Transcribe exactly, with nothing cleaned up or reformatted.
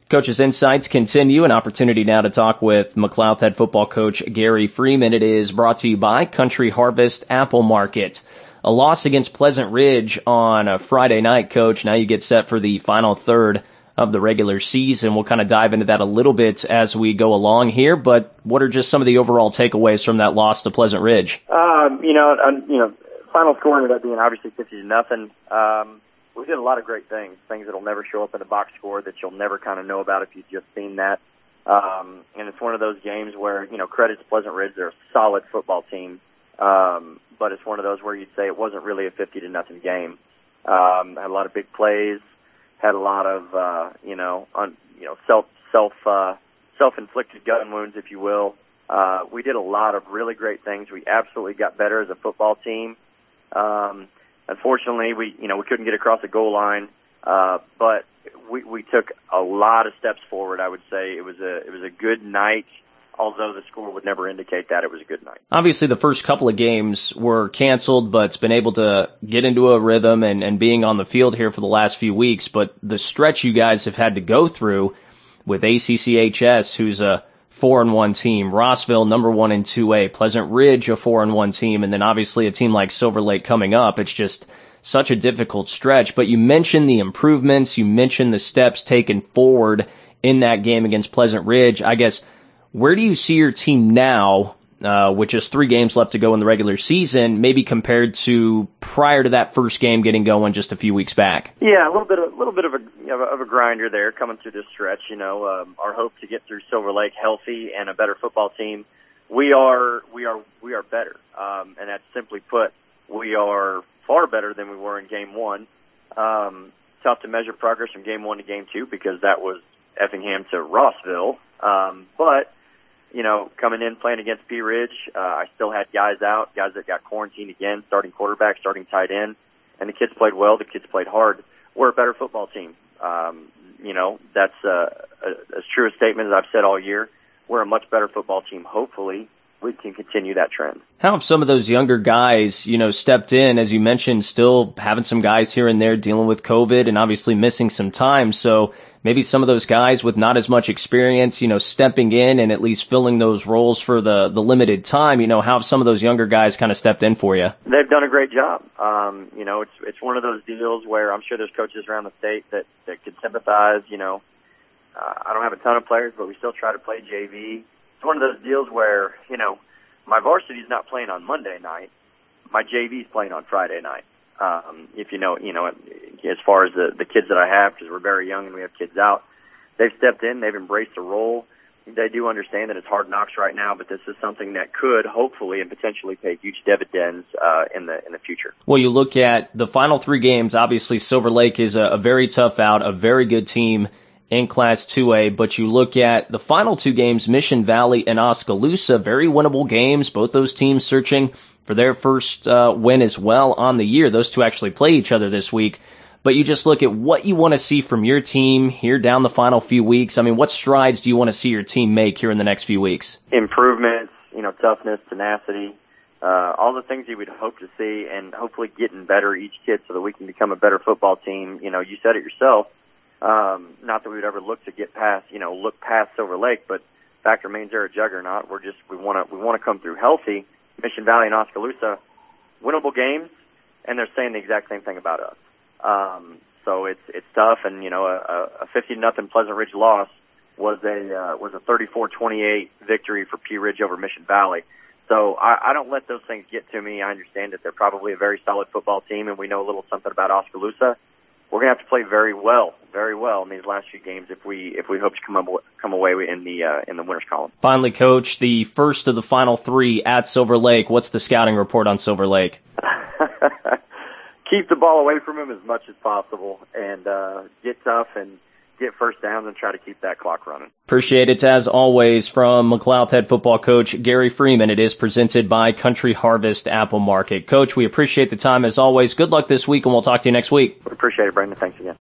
Coach's Insights continue. An opportunity now to talk with McLouth head football coach Gary Freeman. It is brought to you by Country Harvest Apple Market. A loss against Pleasant Ridge on a Friday night, Coach. Now you get set for the final third of the regular season. We'll kind of dive into that a little bit as we go along here, but what are just some of the overall takeaways from that loss to Pleasant Ridge? Um, you know, uh, you know, final score ended up being obviously fifty to nothing. Um, we did a lot of great things, things that'll never show up in the box score that you'll never kind of know about if you've just seen that. Um, and it's one of those games where, you know, credit to Pleasant Ridge, they're a solid football team. Um, but it's one of those where you'd say it wasn't really a fifty to nothing game. Um, had a lot of big plays, had a lot of, uh, you know, un, you know, self, self, uh, self-inflicted gun wounds, if you will. Uh, we did a lot of really great things. We absolutely got better as a football team. Um, unfortunately, we, you know, we couldn't get across the goal line. Uh, but we, we took a lot of steps forward. I would say it was a, it was a good night. Although the score would never indicate that, it was a good night. Obviously, the first couple of games were canceled, but it's been able to get into a rhythm and, and being on the field here for the last few weeks. But the stretch you guys have had to go through with A C C H S, who's a four and one team, Rossville, number one in two A, Pleasant Ridge, a four and one team, and then obviously a team like Silver Lake coming up. It's just such a difficult stretch. But you mentioned the improvements, you mentioned the steps taken forward in that game against Pleasant Ridge. I guess, where do you see your team now, uh, with just three games left to go in the regular season, maybe compared to prior to that first game getting going just a few weeks back? Yeah, a little bit, of, a little bit of a of a, of a grinder there coming through this stretch. You know, um, our hope to get through Silver Lake healthy and a better football team. We are, we are, we are better, um, and that's simply put, we are far better than we were in game one. Um, tough to measure progress from game one to game two because that was Effingham to Rossville, um, but. You know, coming in, playing against P. Ridge, uh, I still had guys out, guys that got quarantined again, starting quarterback, starting tight end, and the kids played well, the kids played hard. We're a better football team. Um, you know, that's uh, a, as true a statement as I've said all year. We're a much better football team. Hopefully, we can continue that trend. How have some of those younger guys, you know, stepped in, as you mentioned, still having some guys here and there dealing with COVID and obviously missing some time, so maybe some of those guys with not as much experience, you know, stepping in and at least filling those roles for the, the limited time, you know, how have some of those younger guys kind of stepped in for you? They've done a great job. Um, you know, it's it's one of those deals where I'm sure there's coaches around the state that, that could sympathize, you know. Uh, I don't have a ton of players, but we still try to play J V. It's one of those deals where, you know, my varsity's not playing on Monday night. My J V's playing on Friday night. Um, if you know, you know, as far as the, the kids that I have, because we're very young and we have kids out, they've stepped in, they've embraced the role. They do understand that it's hard knocks right now, but this is something that could hopefully and potentially pay huge dividends uh, in the in the future. Well, you look at the final three games, obviously Silver Lake is a, a very tough out, a very good team in Class two A, but you look at the final two games, Mission Valley and Oskaloosa, very winnable games, both those teams searching for their first uh, win as well on the year. Those two actually play each other this week. But you just look at what you want to see from your team here down the final few weeks. I mean, what strides do you want to see your team make here in the next few weeks? Improvements, you know, toughness, tenacity, uh, all the things you would hope to see, and hopefully getting better each kid so that we can become a better football team. You know, you said it yourself. Um, not that we would ever look to get past, you know, look past Silver Lake, but fact remains they're a juggernaut. We're just, we want to, we want to come through healthy. Mission Valley and Oskaloosa, winnable games, and they're saying the exact same thing about us. Um, so it's it's tough, and you know a, a fifty to nothing Pleasant Ridge loss was a uh, was a thirty-four twenty-eight victory for P. Ridge over Mission Valley. So I, I don't let those things get to me. I understand that they're probably a very solid football team, and we know a little something about Oskaloosa. We're gonna have to play very well, very well in these last few games if we if we hope to come up, come away in the uh, in the winners column. Finally, Coach, the first of the final three at Silver Lake. What's the scouting report on Silver Lake? Keep the ball away from him as much as possible, and uh, get tough and get first downs and try to keep that clock running. Appreciate it, as always, from McLouth head football coach Gary Freeman. It is presented by Country Harvest Apple Market. Coach, we appreciate the time as always. Good luck this week, and we'll talk to you next week. We appreciate it, Brandon. Thanks again.